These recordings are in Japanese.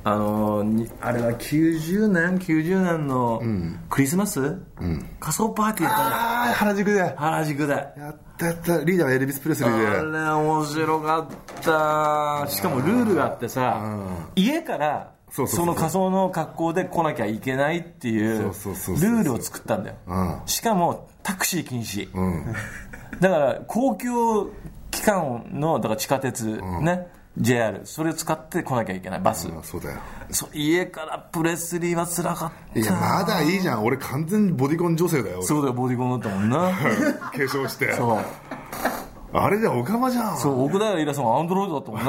あれは90年のクリスマス、仮装パーティーやったね。 原宿でやったリーダーはエルビス・プレスリーで。 あれ面白かった。しかもルールがあってさ、家からその仮装の格好で来なきゃいけないっていうルールを作ったんだよ。しかもタクシー禁止、だから公共機関のだから地下鉄、ね、JR それを使って来なきゃいけないバス、 そうだよ。 家からプレスリーは辛かった。 いやまだいいじゃん、俺完全にボディコン女性だよ。 そうだよ、ボディコンだったもんな化粧して。 そうあれじゃオカマじゃん。 そう奥平イラさんはアンドロイドだったもん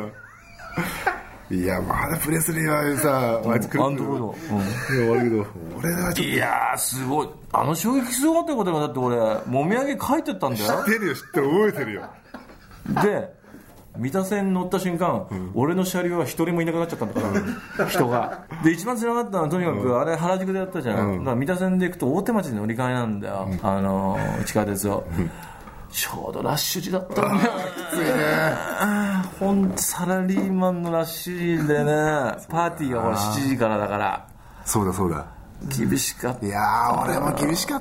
ないやまだプレスリーはさ、あいつ来るアンドロイド、 いや悪いけど俺はちょっといやーすごい、あの衝撃すごかったことが、だって俺もみあげ書いてったんだよ。 知ってるよ、知ってる、覚えてるよ。 で三田線乗った瞬間、俺の車両は一人もいなくなっちゃったんだから人が。で一番辛かったのはとにかく、あれ原宿でやったじゃん、だから三田線で行くと大手町で乗り換えなんだよ、地下鉄を、ちょうどラッシュ時だったんだよ。 きついね。 ほんとサラリーマンのラッシュ時でね、パーティーがほら7時からだからそうだ厳しかった。 いやー俺も厳しかった。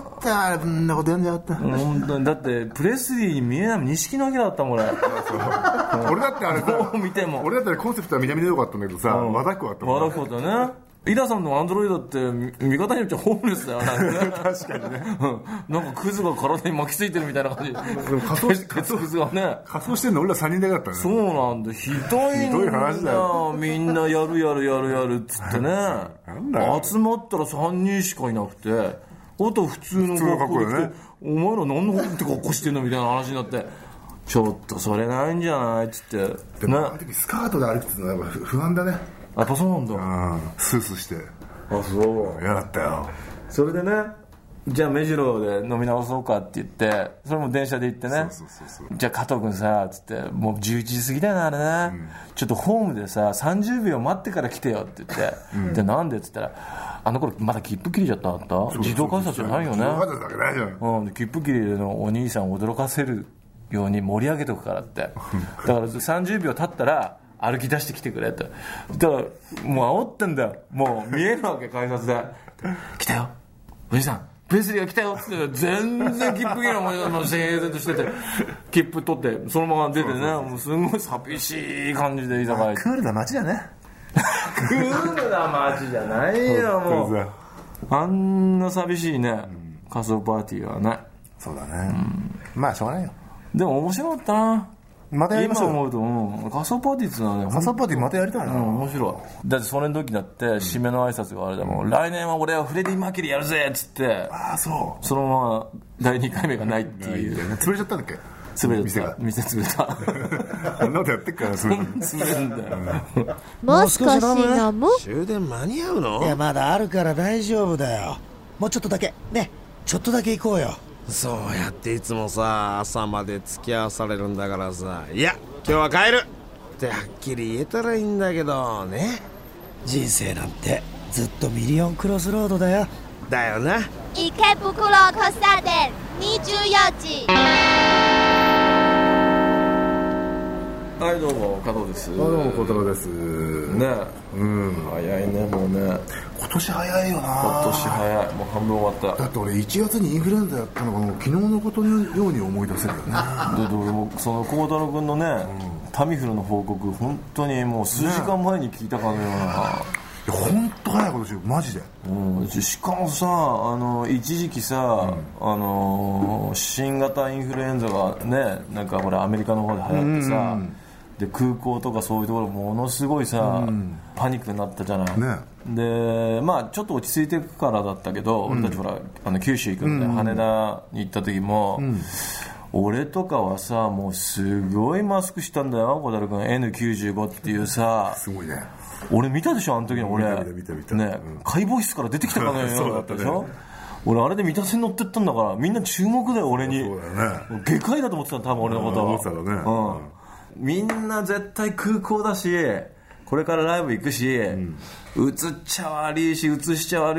こんなことやんじゃなかった。 本当にだってプレスリーに見えない錦の明だったもん俺。 俺だってあれさ、 どう見ても俺だってコンセプトは南でよかったんだけどさ、和田っ子だったもん。 和田っ子だね。イラさんのアンドロイドって見方によってはホームレスだよね。 確かにね。 なんかクズが体に巻きついてるみたいな感じ。 仮装して鉄くずがね。 仮装してんの俺ら3人だけだったね。 そうなんだ、ひどいんだ。 ひどい話だよ。 みんなやるっつってね。 なんだよ。 集まったら3人しかいなくて、あと普通の格好で来て、お前ら何の格好してんのみたいな話になって、ちょっとそれないんじゃないっつって。 でもあの時スカートで歩くってのはやっぱ不安だね。 やっぱそうなんだ。 スースーして。 あ、そう。 嫌だったよ。 それでね、じゃあ目白で飲み直そうかって言って、それも電車で行ってね。 そうじゃあ加藤君さつって、もう11時過ぎだよねあれね、ちょっとホームでさ30秒待ってから来てよって言って、でなんでっつったら、あの頃まだ切符切りじゃった自動改札じゃないよね。 自動改札だけないじゃん。 切符切りのお兄さんを驚かせるように盛り上げとくからって。だから30秒経ったら歩き出してきてくれって。だからもう煽ってんだよ。もう見えるわけ改札で。来たよおじさん、プレスリーが来たよって。全然切符切りの整然としてて、切符取ってそのまま出てね、もうすごい寂しい感じで居酒屋。 クールな街だね。 クールな街じゃないよもう。あんな寂しいね、仮装パーティーはね。 そうだね、まあしょうがないよ。 でも面白かったな。 またやりましょう。 今思うと、仮装パーティーっていうのはね、 仮装パーティーまたやりたいな。 面白い。だってそれの時だって締めの挨拶があれだもん、来年は俺はフレディ・マーキュリーやるぜっつって、そのまま第2回目がないっていう。 潰れちゃったんだっけ。 潰れた。店潰れた。 あんなことやってっから潰れるんだよ。 もう少し飲む？ 終電間に合うの？ いやまだあるから大丈夫だよ。もうちょっとだけね、ちょっとだけ行こうよ。 そうやっていつもさ、朝まで付き合わされるんだからさ、いや今日は帰るってはっきり言えたらいいんだけどね。 人生なんてずっとミリオンクロスロードだよ。 だよな。 池袋交差点24時。 はいどうも加藤です。 どうも小太郎ですね。早いねもうね。 今年早いよな。 今年早い。もう半分終わった。 だって俺1月にインフルエンザやったのがもう昨日のことのように思い出せるよね。 で俺もその孝太郎君のね、タミフルの報告本当にもう数時間前に聞いたかのような。 いや本当早いことしよマジで。 しかもさ、一時期さ、新型インフルエンザがね、なんかほらアメリカの方で流行ってさ、で空港とかそういうところものすごいさ、パニックになったじゃない、 ね、 でまあちょっと落ち着いていくからだったけど、俺たちほら九州行くんで、羽田に行った時も、俺とかはさもうすごいマスクしたんだよ小樽君。 N95 っていうさ、 すごいね。 俺見たでしょあの時の俺。 見たね、解剖室から出てきたかのようだったでしょ。俺あれで三田線乗ってったんだから、みんな注目だよ俺に。 そうだよね。 外科医だと思ってたの多分俺のことは。 思ってたろうね。 みんな絶対空港だし、これからライブ行くし、映っちゃ悪いし映しちゃ悪いっ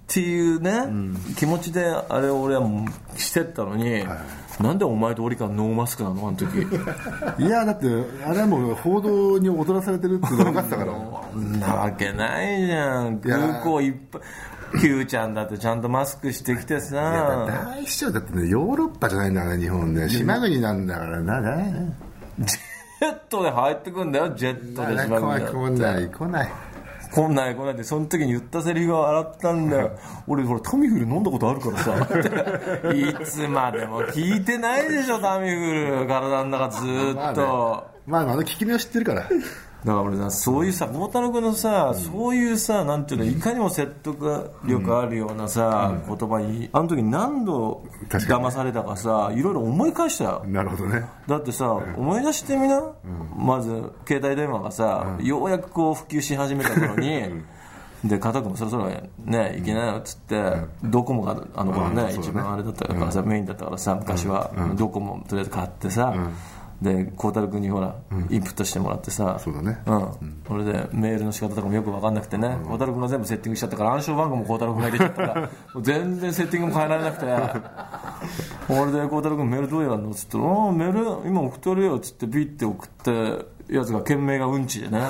っていうね、気持ちであれを俺はしてったのに、なんでお前と俺からノーマスクなのあの時。 いやだってあれはもう報道に踊らされてるっていうの分かってたからそんなわけないじゃん。空港いっぱい Q ちゃんだってちゃんとマスクしてきてさ。 いや大市長だってねヨーロッパじゃないんだから日本ね島国なんだからジェットで入ってくんだよ。ジェットで島国だって来ないってその時に言ったセリフが笑ったんだよ。俺ほらタミフル飲んだことあるからさいつまでも聞いてないでしょタミフル体の中ずっと。 まああの効き目を知ってるからだから俺さそういうさ孝太郎君のさ、そういうさなんていうのいかにも説得力あるようなさ、言葉にあの時何度騙されたかさいろいろ思い返したよ。 なるほどね。 だってさ、思い出してみな、まず携帯電話がさ、ようやくこう普及し始めた頃に、で加藤君もそろそろね行けないよっつって、ドコモがあの頃ね、一番あれだったからさ、メインだったからさ昔は、ドコモとりあえず買ってさ、で孝太郎君にほら、インプットしてもらってさ、 そうだね、 それでメールの仕方とかもよく分かんなくてね、孝太郎君が全部セッティングしちゃったから暗証番号も孝太郎君が入れちゃったからもう全然セッティングも変えられなくて俺で孝太郎君メールどうやるのっつったらメール今送ってやるよっつってビッて送ってやつが件名がうんちでね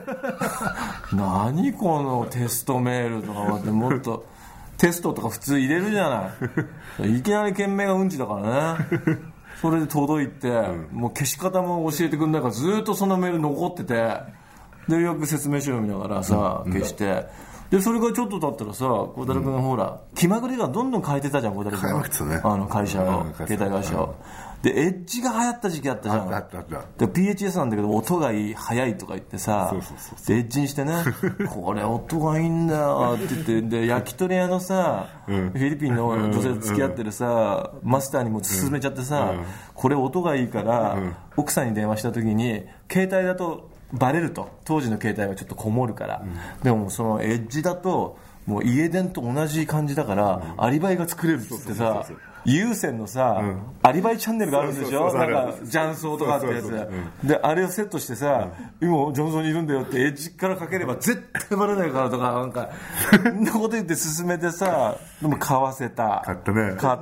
何このテストメールとかってもっとテストとか普通入れるじゃないいきなり件名がうんちだからねそれで届いて、もう消し方も教えてくんないからずっとそのメール残っててでよく説明書読みながらさ、消してでそれからちょっと経ったらさ孝太郎君がほら気まぐれがどんどん変えてたじゃん孝太郎君変えまくってたねあの会社を、携帯会社を、でエッジが流行った時期あったじゃん。 あったで PHS なんだけど音がいい速いとか言ってさ、でエッジにしてねこれ音がいいんだよって言ってで焼き鳥屋のさ、フィリピンの女性と付き合ってるさ、マスターにも勧めちゃってさ、これ音がいいから、奥さんに電話した時に携帯だとバレると、当時の携帯はちょっとこもるから、でもそのエッジだともう家電と同じ感じだから、アリバイが作れるっつってさ、有線のさ、アリバイチャンネルがあるんでしょ、なんか雀荘とかってやつで、あれをセットしてさ、今ジョンソンにいるんだよってエッジからかければ絶対バレないからとかなんかそんなこと言って勧めてさ、でも買わせた、 買ったね、 買った。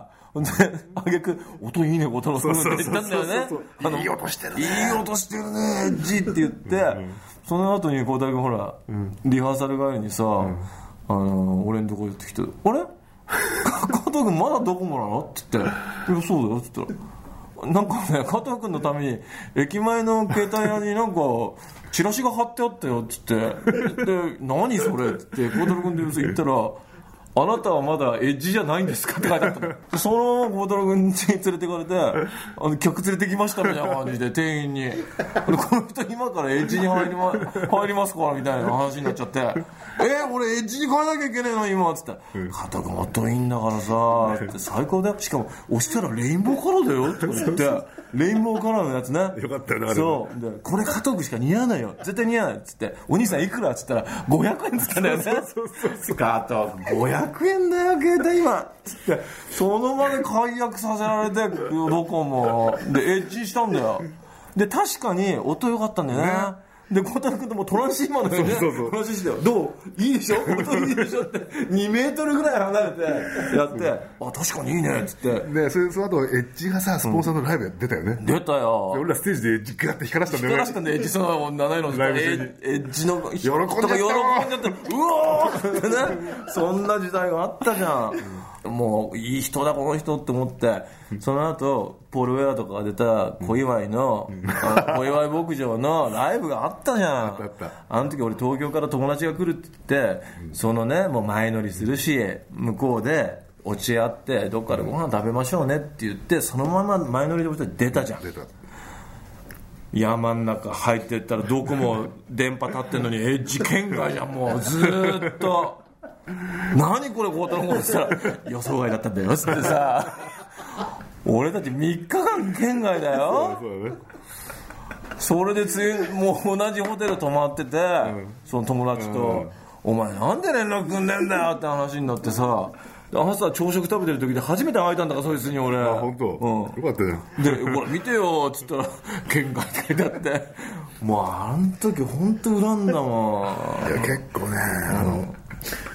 であげく音いいね孝太郎さんって言ったんだよね。 いい音してるね、 いい音してるねエッジって言って、その後に孝太郎君ほら、リハーサル帰りにさ、俺のとこ寄ってきて、あれ加藤君まだドコモなのって言って、いやそうだよって言ったら、なんかね加藤君のために駅前の携帯屋になんかチラシが貼ってあったよって言ってで何それって孝太郎君で言ったら、あなたはまだエッジじゃないんですかって書いてあったの。そのまま孝太郎君に連れてかれて、曲連れてきましたみたいな感じで店員にこの人今からエッジに入りますからみたいな話になっちゃって俺エッジに変えなきゃいけないの今っつって加藤君音いいんだからさって最高だよ、しかも押したらレインボーカラーだよって言ってレインボーカラーのやつね、 よかったよね、 そうでこれ加藤君しか似合わないよ絶対似合わないっつって、お兄さんいくらっつったら500円っつったんだよね。加藤君500円だよ携帯今っつってその場で解約させられてドコモでエッジしたんだよ。で確かに音良かったんだよね。で孝太郎君ともトランシーマーのよね、トランシーしてよ、どういいでしょ音いいでしょって2メートルぐらい離れてやってあ確かにいいねっつってでその後エッジがさスポンサーのライブ出たよね、 出たよ。 俺らステージでエッジガーって光らしたんだよね、 光らしたんだよエッジその7位のライブ中にエッジの喜んじゃった喜んじゃったうおーってねそんな時代があったじゃん。もういい人だこの人って思って、その後ポール・ウェアとかが出た小祝の、小祝牧場のライブがあったじゃん。あの時俺東京から友達が来るって言って、そのねもう前乗りするし向こうで落ち合ってどっかでご飯食べましょうねって言ってそのまま前乗りで出たじゃん。山ん中入ってったらどこも電波立ってんのにエッジ圏外じゃんもうずーっと何これ孝太郎君って言ったら予想外だったんだよっつってさ俺たち3日間圏外だよ。それで次もう同じホテル泊まってて、その友達と、お前なんで連絡くんねんだよって話になってさ、朝朝食食べてる時で初めて会えたんだからそいつに俺。 本当、よかったね。 でほら見てよっつったら県外って書いてあって、もうあの時本当恨んだもん。 いや結構ね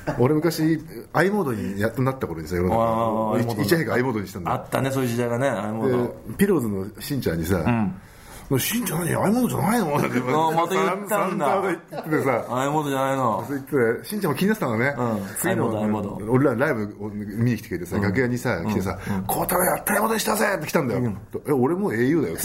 俺昔 i モードにやっとなった頃にさ、世の中いち早く i モードにしたんだよ。 あったね、そういう時代がね。i モードピローズのしんちゃんにさ、しんちゃん何 i モードじゃないのってまた言ったんだ。 散々言っててさ、 i モードじゃないの。 そう言ってしんちゃんも気になってたのね。次の俺らライブを見に来てくれてさ、楽屋にさ来てさ、孝太郎やったいことしたぜって来たんだよ。俺もう au だよって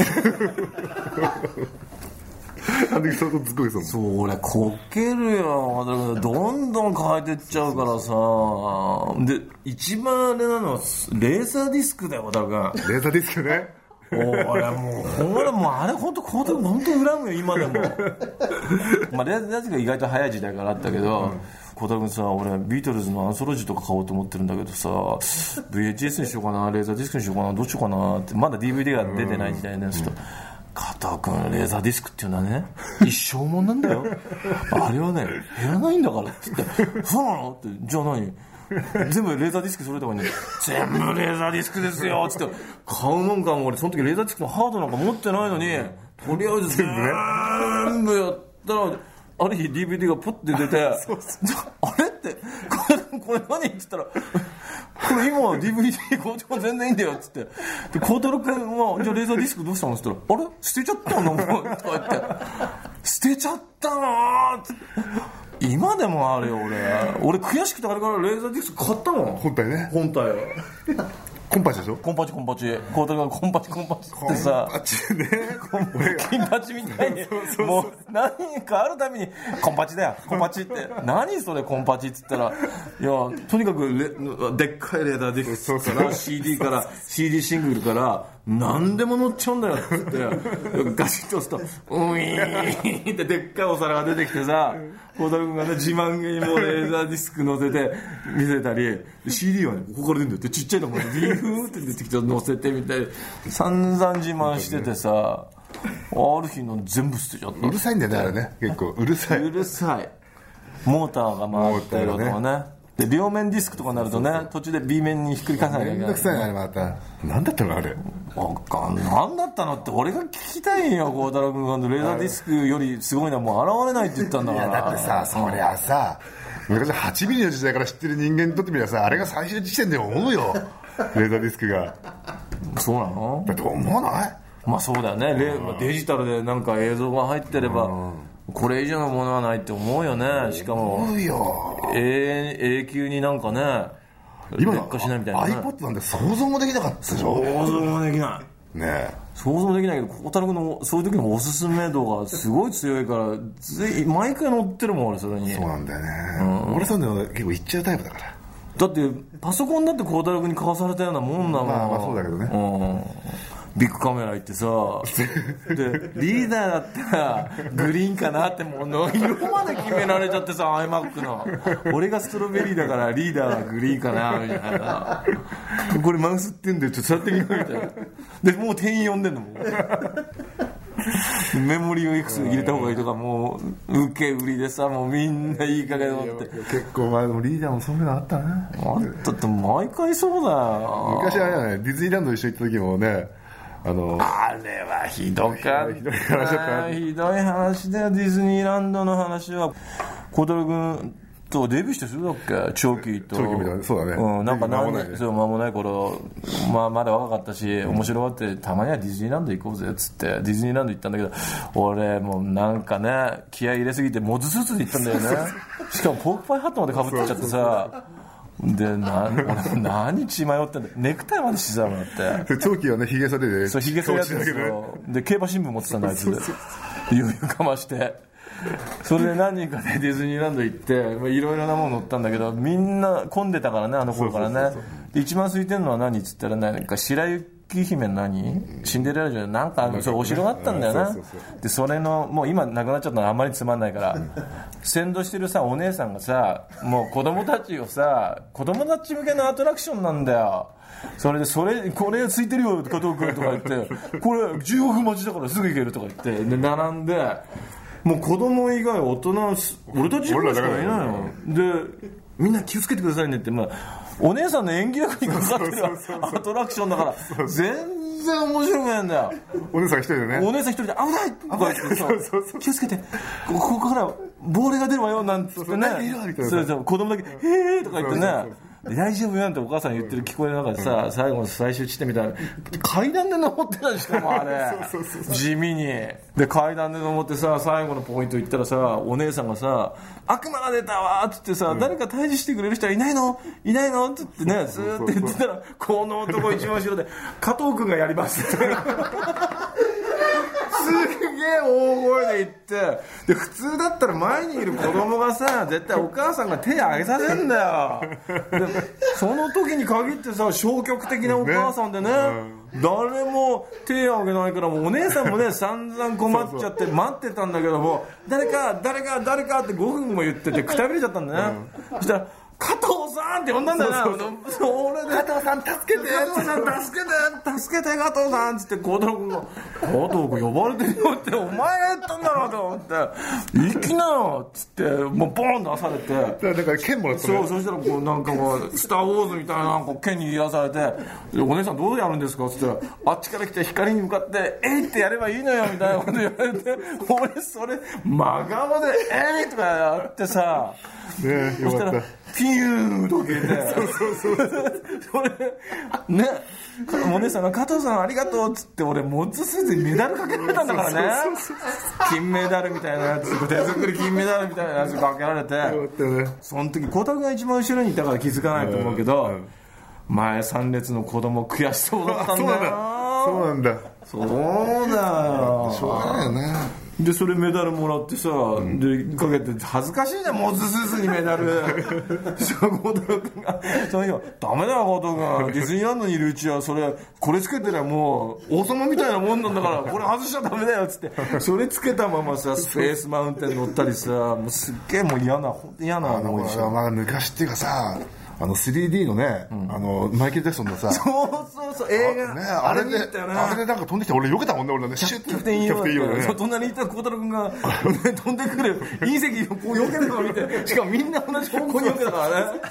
あの時相当すごいそう、俺こけるよ。だからどんどん変えてっちゃうからさ。で一番あれなのはレーザーディスクだよ、小田君。 レーザーディスクね。 俺もうあれ本当孝太郎本当恨むよ今でも。まあレーザーディスクが意外と早い時代からあったけど、孝太郎君さ、俺ビートルズのアンソロジーとか買おうと思ってるんだけどさ、VHS にしようかな、レーザーディスクにしようかな、どうしようかなって。まだ DVD が出てない時代なんですけど、加藤君レーザーディスクっていうのはね一生もんなんだよ。あれはね減らないんだからって言ってそうなのって、じゃあ何全部レーザーディスクそれとかに、ね、全部レーザーディスクですよって言って買うもんかも。俺その時レーザーディスクのハードなんか持ってないのに、とりあえず全部やったらある日 DVD がポッて出てあれってこれ何って言ったらこれ今 DVD こっちも全然いいんだよっつって、で孝太郎君はじゃあレーザーディスクどうしたのっつったら、あれ捨てちゃったのもうとか言って捨てちゃったのーって。今でもあるよ。俺悔しくてあれからレーザーディスク買ったもん。 本体ね。 本体はコンパチでしょ。 コンパチ孝太郎がコンパチってさ、 コンパチね、 金八みたいにもう何かあるたびにコンパチだよコンパチって何それコンパチって言ったら、いやとにかくでっかいレーザーディスクから CD から CD シングルから何でも乗っちゃうんだよって言ってガシッと押すとウィーンってでっかいお皿が出てきてさ、孝太郎君がね自慢げにもうレーザーディスク乗せて見せたり、 CD はねここから出るんだよってちっちゃいのもビーフーって出てきて乗せてみたり散々自慢しててさ、ある日の全部捨てちゃった。 うるさいんだよねあれね、結構うるさいモーターが回ってるとかね。で両面ディスクとかになるとね、途中で B 面にひっくり返さなきゃいけない。 めんどくさいなあれまた。何だったのあれ。 何だったのって俺が聞きたいよ。孝太郎君がレーザーディスクよりすごいのはもう現れないって言ったんだから。 いやだってさ、そりゃさ昔8ミリの時代から知ってる人間にとってみればさ、あれが最終時点で思うよレーザーディスクが。 そうなのだって思わない？ まあそうだよね。デジタルでなんか映像が入ってればこれ以上のものはないって思うよね。しかも永久になんかね今劣化しないみたいな、ね、 iPod なんて想像もできなかったでしょ。 想像もできないね。 想像もできないけど、孝太郎君のそういう時のおすすめ度がすごい強いから毎回乗ってるもん俺それに。そうなんだよね、俺そういうの結構言っちゃうタイプだから。 だってパソコンだって孝太郎君に買わされたようなもんだもん。 まあそうだけどね、 ビッグカメラ行ってさでリーダーだったらグリーンかなってもう色まで決められちゃってさ iMac の俺がストロベリーだからリーダーはグリーンかなみたいな。これマウスってんだよちょっと触ってみようみたいな。でもう店員呼んでんのもメモリをいくつ入れた方がいいとかもう受け売りでさ、もうみんないい加減で思って結構前のリーダーもそういうのあったね。 あったって毎回そうだよ。 昔はねディズニーランド一緒に行った時もね、あれはひどかった。ひどい話だよ。ディズニーランドの話は孝太郎君とデビューしてするだっけ、長期と。 長期みたいな。そうだね、 なんか間もない頃、まだ若かったし面白がってたまにはディズニーランド行こうぜっつってディズニーランド行ったんだけど、俺もうなんかね気合い入れすぎてモズスーツで行ったんだよねしかもポークパイハットまでかぶっちゃってさで何血迷ってんだ。ネクタイまでしてたもんだって。 長期はねヒゲ袖で。 そうヒゲ袖やってるんですよ。で競馬新聞持ってたんだあいつで余裕かまして、それで何人かでディズニーランド行っていろいろなもの乗ったんだけど、みんな混んでたからねあの頃からね。で一番空いてるのは何っつったらなんか白雪姫のシンデレラ城でなんかそうお城があったんだよな。でそれのもう今なくなっちゃったのあんまりつまんないから先導してるさお姉さんがさ、もう子供たち向けのアトラクションなんだよ。それでこれついてるよ加藤君とか言ってこれ15分待ちだからすぐ行けるとか言ってで並んで、もう子供以外大人俺たちしかいないので、みんな気をつけてくださいねって、お姉さんの演技力にかかってるアトラクションだから全然面白くないんだよ。 お姉さん一人でね。 お姉さん一人で危ないとか言ってさ、気をつけて、ここから亡霊が出るわよなんて言ってね、そう子供だけへーとか言ってね、大丈夫なんてお母さん言ってる聞こえの中でさ、最後の最終地点みたいな階段で登ってたりしてもあれ地味にで階段で登ってさ、最後のポイント行ったらさ、お姉さんがさ、悪魔が出たわーって言ってさ、誰か退治してくれる人はいないのって言ってね、ずーって言ってたら、この男一番後ろで加藤君がやりますってすげえ大声で言って、で普通だったら前にいる子供がさ、絶対お母さんが手上げさせるんだよ。でその時に限ってさ、消極的なお母さんでね、誰も手を挙げないから、もうお姉さんもね散々困っちゃって待ってたんだけども、誰かって5分も言っててくたびれちゃったんだね。そしたら加藤さんって呼んだんだよな。それで加藤さん助けて加藤さん助けて加藤さんっつって、孝太郎君が加藤君呼ばれてるよって、お前が言ったんだろうと思って行きなよっつってもうボーンと出されて、 だから剣もらったね。そしたらこうなんかこうスターウォーズみたいな剣握らされて、お姉さんどうやるんですかっつったら、あっちから来て光に向かってえいってやればいいのよみたいなこと言われて、俺それ真顔でえいとかやってさ、 ね、よかった。 ピューとか言ってそれね、お姉さんが加藤さんありがとうっつって、俺モッツスーツにメダルかけられたんだからね。金メダルみたいなやつ、手作り金メダルみたいなやつかけられて、その時孝太郎が一番後ろにいたから気づかないと思うけど、前3列の子供悔しそうだったんだよ。 そうなんだ。 そうだよ。 しょうがないよね。 でそれメダルもらってさ、でかけて恥ずかしいじゃん、モズスーツにメダル。孝太郎君がその日はダメだよ孝太郎君、ディズニーランドにいるうちはそれこれつけてりゃもう王様みたいなもんなんだからこれ外しちゃダメだよっつって、それつけたままさスペースマウンテン乗ったりさ、もうすっげえもう嫌な思いでしょ。 昔っていうかさ、3D のね、マイケル・ジャクソンのさ、 そう映画、 ね、あれでなんか飛んできて俺避けたもんね、俺ね、 シュッキャプテンイーヨーね、隣にいた孝太郎君が飛んでくる隕石をこう避けるのを見て、しかもみんな同じ方向に避けたからね。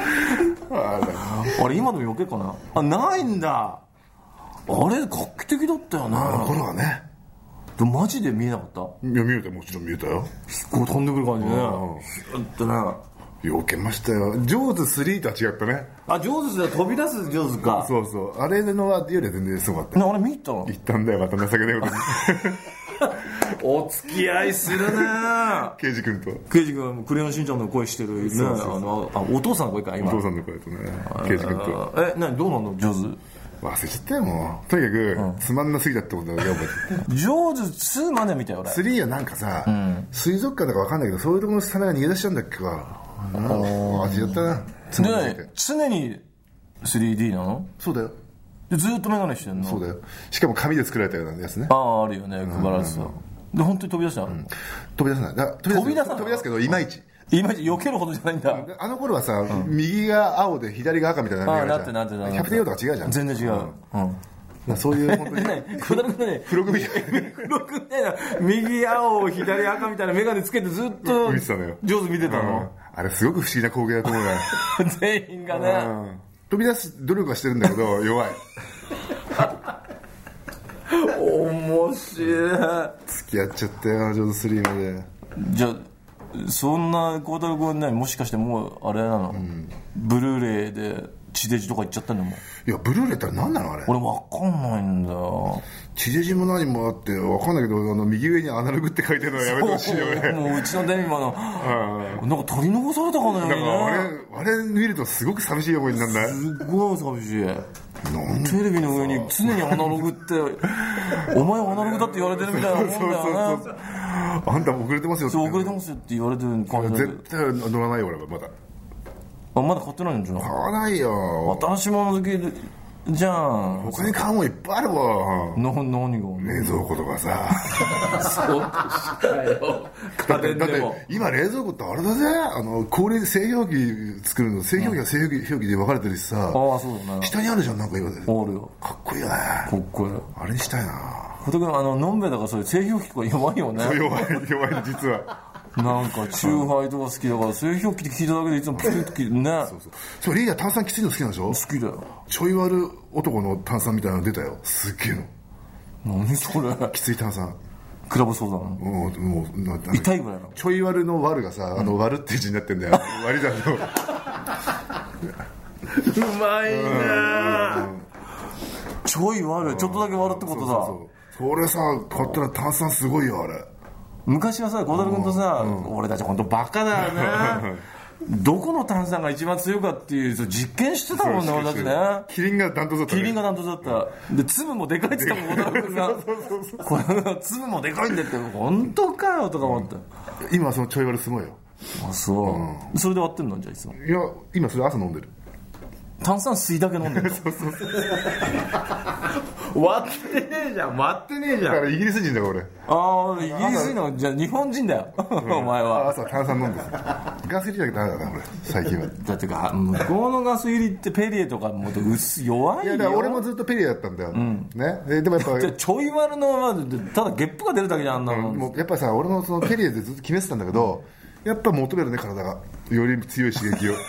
あれ今でも避けるかなあ、ないんだ。あれ画期的だったよな、 これはね。 マジで見えなかった？ いや見えた、もちろん見えたよ。 こう飛んでくる感じね、シュッとね。 避けましたよ。ジョーズ3とは違ったね。 あ、ジョーズで飛び出すジョーズか。 そうそう。あれのよりは全然すごかった。 あれ見に行ったの？ 行ったんだよ、また情けないことに。 お付き合いするね。 ケイジ君と。 ケイジ君はクレヨンしんちゃんの声してるね。お父さんの声か、今。 お父さんの声とね。ケイジ君と。 どうなのジョーズ？ 忘れちゃったよ、もう。とにかく、つまんなすぎたってことだけ覚えてる。 ジョーズ2まで見たよ、俺。 3はなんかさ、水族館だか分かんないけど、そういうところのサメが逃げ出しちゃうんだっけか。味だったな。 常に 3D なの？ そうだよ。 でずっとメガネしてんの？ そうだよ。しかも紙で作られたようなやつね。 あるよね、配られてた。で本当に飛び出したの？ 飛び出さない。飛び出すけどいまいち避けるほどじゃないんだ。 あの頃はさ、右が青で左が赤みたいなのがあるじゃん。キャプテンヨーダが違うじゃん。 全然違う。 そういう本当に付録みたいな右青左赤みたいなメガネつけてずっと見てたのよ。 上手見てたの。 あれすごく不思議な光景だと思うね。 全員がね。 飛び出す努力はしてるんだけど弱い。 面白い。 付き合っちゃったよ、ジョーズ3まで。 じゃあそんな孝太郎君ね、もしかしてもうあれなの、ブルーレイで地デジとか行っちゃったのも。 いや、ブルーレイって何なのあれ。 俺分かんないんだよ。 地デジも何もあって分かんないけど、右上にアナログって書いてるのはやめてほしいよね。 もううちのデミマのなんか取り残されたかのようにね。 あれ見るとすごく寂しい思いになるんだ。 すごい寂しい。テレビの上に常にアナログってお前はアナログだって言われてるみたいなもんだよね。 あんた遅れてますよって。 そう、遅れてますよって言われてる感じで。 絶対乗らないよ俺はまだ。 まだ買ってないんじゃない？ 買わないよ。 私も好きじゃん。 他に買うもんいっぱいあるわ。 何が？ 冷蔵庫とかさ。 そうかよ。家電でも。 だって今冷蔵庫ってあれだぜ。高齢製氷機作るの、製氷機は製氷機で分かれてるしさ。 ああ、そうだね。 下にあるじゃん、なんか今で。 あるよ。 かっこいいよね。 かっこいい。 あれにしたいな。 のんべだからそういう製氷機とか弱いよね。 弱い実は。 なんかチューハイとか好きだから製氷機って聞いただけでいつもピクッてね。 そうリーダー炭酸きついの好きなんでしょ。 好きだよ。 ちょい悪男の炭酸みたいなの出たよ。すっげえの。何それ。 きつい炭酸。 クラブソーダなの。 もう痛いぐらいなの。 ちょい悪の悪がさ、悪って字になってんだよ。割りだと。 うまいな。ちょい悪い、ちょっとだけ悪ってことだ。 それさ、買ったら炭酸すごいよあれ。 昔はさ、小樽君とさ、俺たち本当バカだよね。どこの炭酸が一番強いかっていう実験してたもんね、俺たちね。 キリンがダントツだった、 キリンがダントツだった。で粒もでかいって言ったもん、小樽君が。これ粒もでかいんだって、本当かよとか思って。 今はそのちょい悪すごいよ。 あ、そう。それで割ってんのじゃあいつも。 いや今それ朝飲んでる。 炭酸水だけ飲んでる。割ってねえじゃん。割ってねえじゃん。 だからイギリス人だよ俺。 ああ、イギリス人のじゃあ日本人だよ。お前は。 朝炭酸飲んでる。ガス入りだけダメだな俺最近は。 だってか向こうのガス入りってペリエとかも弱いよ。 いやだから俺もずっとペリエだったんだよ。ね。でもやっぱちょい悪のただゲップが出るだけじゃんなの。 もうやっぱさ俺のそのペリエでずっと決めてたんだけど、やっぱ求めるね体がより強い刺激を。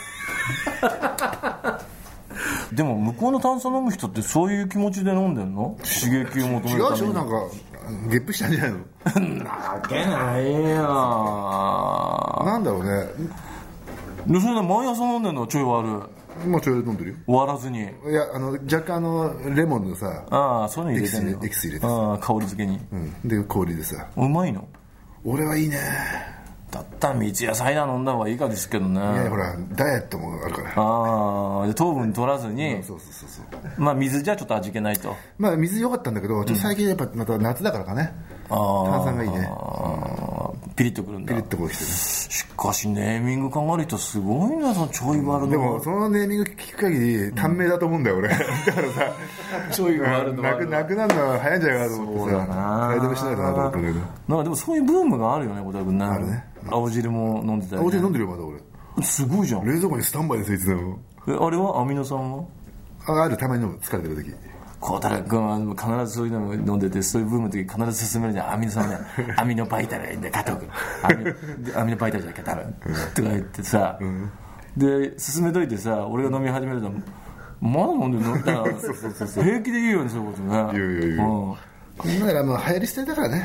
でも向こうの炭酸飲む人ってそういう気持ちで飲んでんの？刺激を求めるために。 違うでしょ、なんかゲップしたんじゃないの？ なわけないよ。 なんだろうね。 でそれで毎朝飲んでんの？ちょい割る。 もうちょい飲んでるよ。 割らずに。いや若干レモンのさ、 ああそういうの入れてんの。 エキス入れてさ、 ああ香り付けに。 で氷でさ。 うまいの？ 俺はいいね。 だったら三ツ矢サイダー飲んだ方がいいかですけどね。いやほらダイエットもあるから。 ああ糖分取らずに。 そうまあ水じゃちょっと味気ないと。 まあ水良かったんだけど、ちょっと最近やっぱまた夏だからかね。炭酸がいいね。 ピリッとくるんだ。 ピリッとこうきてね。 しかしネーミング考える人すごいな、そのちょい悪の。 でもそのネーミング聞く限り短命だと思うんだよ俺。だからさちょい悪のなくなるのは早いんじゃないかと思ってさ、買い止めしないとなと思ったんだけど。 なんかでもそういうブームがあるよね、小田君ね。あるね。青汁も飲んでたよね。 青汁飲んでるよまだ俺。 すごいじゃん。 冷蔵庫にスタンバイですいつでも。 あれはアミノ酸は？ ある、たまに飲む、疲れてる時。 小田君は必ずそういうのも飲んでて、そういうブームの時必ず勧めるじゃん。アミノ酸ね、アミノバイタルがいいんだよ、加藤君。アミノバイタルじゃなきゃダメ。とか言ってさ、で勧めといてさ、俺が飲み始めるとまだ飲んでるのみたいな。平気で言うよね、そういうことね。 言う。こんならもう流行り捨てだからね。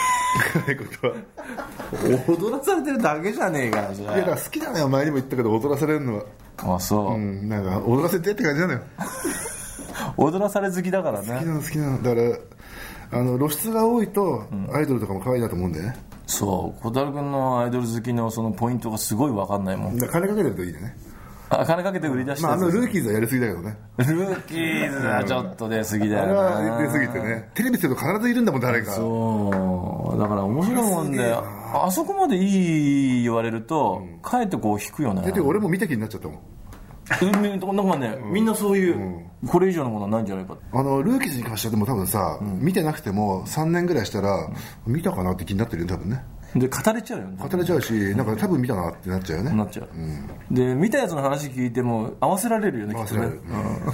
踊らされてるだけじゃねえか。 いやだから好きなのよ、前にも言ったけど踊らされるのは。 あ、そう。 なんか踊らせてって感じなのよ。 踊らされ好きだからね。 好きなの。だから露出が多いとアイドルとかも可愛いなと思うんだよね。 そう、小樽君のアイドル好きのそのポイントがすごい分かんないもん。 金かけるといいね。 あ、金かけて売り出してる。 ルーキーズはやりすぎだけどね。 ルーキーズはちょっと出過ぎだよな。 あれは出過ぎてね。テレビって言うと必ずいるんだもん誰か。 そうだから面白いもんで、あそこまでいい言われるとかえってこう引くよね。 だって俺も見た気になっちゃったもん。 なんかね、みんなそういう、これ以上のものはないんじゃないか。 ルーキーズに関してはでも多分さ、見てなくても3年ぐらいしたら、見たかなって気になってるよ多分ね。 で語れちゃうよね。 語れちゃうし、なんか多分見たなってなっちゃうよね。 なっちゃう。で見たやつの話聞いても合わせられるよね。 合わせられる。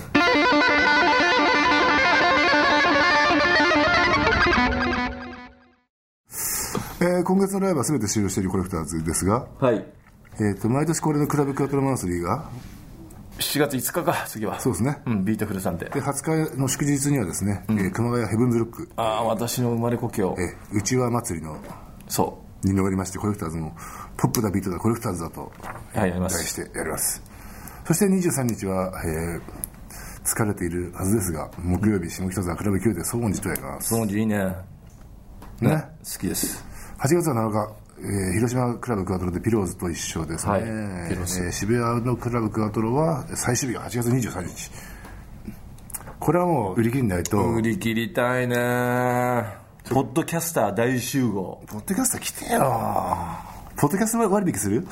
今月のライブは全て終了しているコレクターズですが、 はい。 毎年恒例のクラブクワトロマンスリーが 7月5日か、次は。 そうですね。 ビートフルさんで。 で、20日の祝日にはですね、熊谷ヘブンズロック。 ああ、私の生まれ故郷。 うちわ祭りの。 そう。 に乗りまして、コレクターズのポップなビートだコレクターズだと。 はい、やります。 題してやります。そして23日は、疲れているはずですが、木曜日、下北沢クラブ9で総本寺とやります。 総本寺いいね。ね。好きです。 8月は7日、広島クラブクワトロでピローズと一緒ですね。はい、渋谷のクラブクワトロは最終日が8月23日。これはもう売り切りないと。 売り切りたいね。ポッドキャスター大集合。 ポッドキャスター来てよ。ポッドキャスト割引する？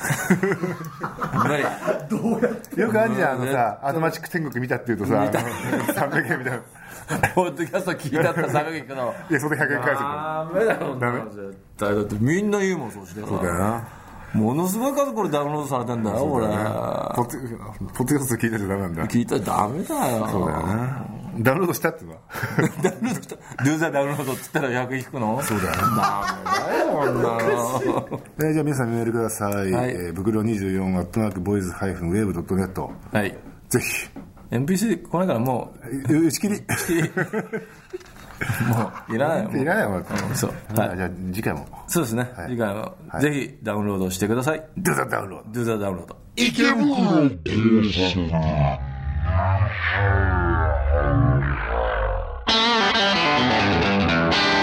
どうやってよくあるじゃん、さ、アドマチック天国見たっていうとさ、300円みたいな。 ポッドキャスト聞いたったら300円かな。 いや、それ100円返すダメだろ。ダメ。絶対だってみんな言うもん、そうしてるから。 そうだよな。 ものすごい数これダウンロードされてんだよ、これ。 ポッドキャスト聞いたらダメなんだ。 聞いたらダメだよ。 そうだよね。 ダウンロードしたっていうのはダウンロードした。Do the download って言ったら100引くの？ そうだよ。 ダメだよ、こんなの。 じゃあ皆さんメールください。 はい袋24@boys-wave.net。 はい。 ぜひ。 MP3 来ないからも打ち切り。 もういらないよ。 いらないよ。 そう。 はい。じゃあ次回も。 そうですね。次回もぜひダウンロードしてください。 Do the download。 Do the download。 池袋停車場。